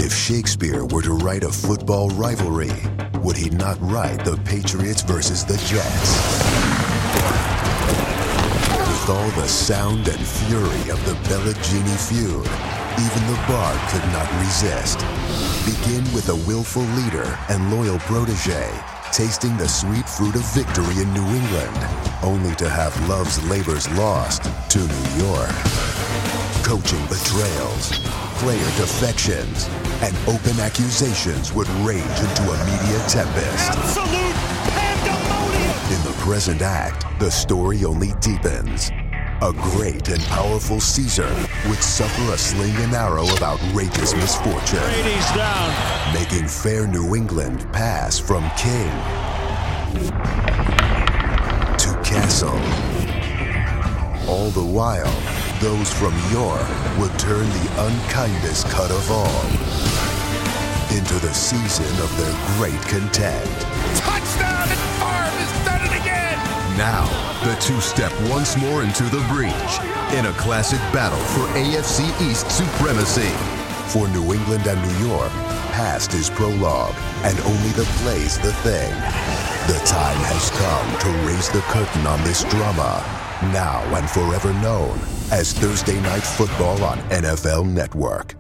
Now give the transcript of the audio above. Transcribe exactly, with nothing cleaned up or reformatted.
If Shakespeare were to write a football rivalry, would he not write the Patriots versus the Jets? With all the sound and fury of the Bella-Gini feud, even the Bard could not resist. Begin with a willful leader and loyal protege, tasting the sweet fruit of victory in New England, only to have love's labors lost to New York. Coaching betrayals, player defections, and open accusations would rage into a media tempest. Absolute pandemonium! In the present act, the story only deepens. A great and powerful Caesar would suffer a sling and arrow of outrageous misfortune. Brady's down. Making fair New England pass from king to castle. All the while, those from York would turn the unkindest cut of all into the season of their great content. Touchdown, and Favre has done it again! Now, the two step once more into the breach in a classic battle for A F C East supremacy. For New England and New York, past is prologue, and only the play's the thing. The time has come to raise the curtain on this drama, now and forever known as Thursday Night Football on N F L Network.